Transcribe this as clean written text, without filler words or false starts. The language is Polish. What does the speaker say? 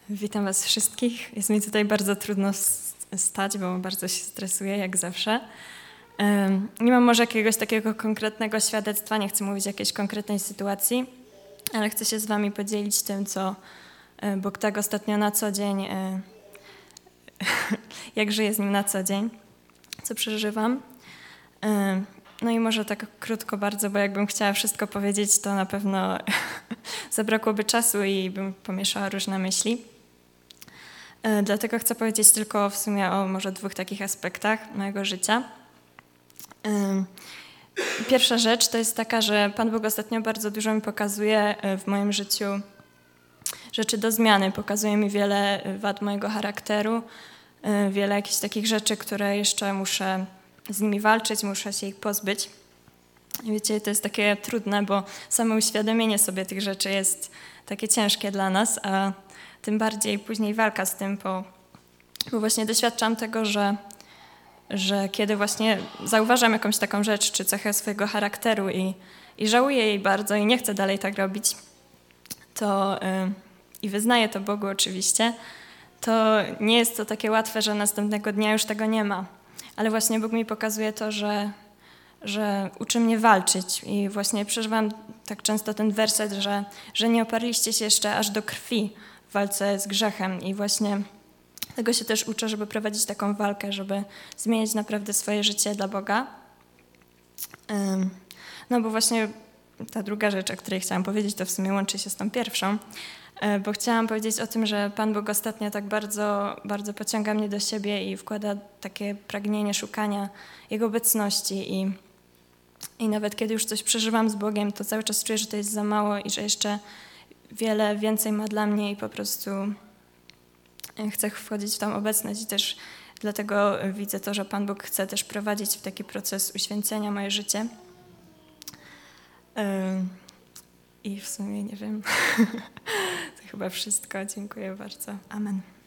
Witam Was wszystkich. Jest mi tutaj bardzo trudno stać, bo bardzo się stresuję, jak zawsze. Nie mam może jakiegoś takiego konkretnego świadectwa, nie chcę mówić o jakiejś konkretnej sytuacji, ale chcę się z Wami podzielić tym, co Bóg tak ostatnio na co dzień, jak żyję z Nim na co dzień, co przeżywam. No i może tak krótko bardzo, bo jakbym chciała wszystko powiedzieć, to na pewno zabrakłoby czasu i bym pomieszała różne myśli. Dlatego chcę powiedzieć tylko w sumie o może dwóch takich aspektach mojego życia. Pierwsza rzecz to jest taka, że Pan Bóg ostatnio bardzo dużo mi pokazuje w moim życiu rzeczy do zmiany. Pokazuje mi wiele wad mojego charakteru, wiele jakichś takich rzeczy, które jeszcze muszę z nimi walczyć, muszę się ich pozbyć. I wiecie, to jest takie trudne, bo samo uświadomienie sobie tych rzeczy jest takie ciężkie dla nas, a tym bardziej później walka z tym, bo właśnie doświadczam tego, że kiedy właśnie zauważam jakąś taką rzecz czy cechę swojego charakteru i żałuję jej bardzo i nie chcę dalej tak robić, to i wyznaję to Bogu oczywiście, to nie jest to takie łatwe, że następnego dnia już tego nie ma. Ale właśnie Bóg mi pokazuje to, że uczy mnie walczyć i właśnie przeżywam tak często ten werset, że nie oparliście się jeszcze aż do krwi w walce z grzechem i właśnie tego się też uczę, żeby prowadzić taką walkę, żeby zmieniać naprawdę swoje życie dla Boga. No bo właśnie ta druga rzecz, o której chciałam powiedzieć, to w sumie łączy się z tą pierwszą, bo chciałam powiedzieć o tym, że Pan Bóg ostatnio tak bardzo, bardzo pociąga mnie do siebie i wkłada takie pragnienie szukania Jego obecności i nawet kiedy już coś przeżywam z Bogiem, to cały czas czuję, że to jest za mało i że jeszcze wiele więcej ma dla mnie i po prostu chcę wchodzić w tą obecność i też dlatego widzę to, że Pan Bóg chce też prowadzić w taki proces uświęcenia moje życie. I w sumie nie wiem, to chyba wszystko. Dziękuję bardzo. Amen.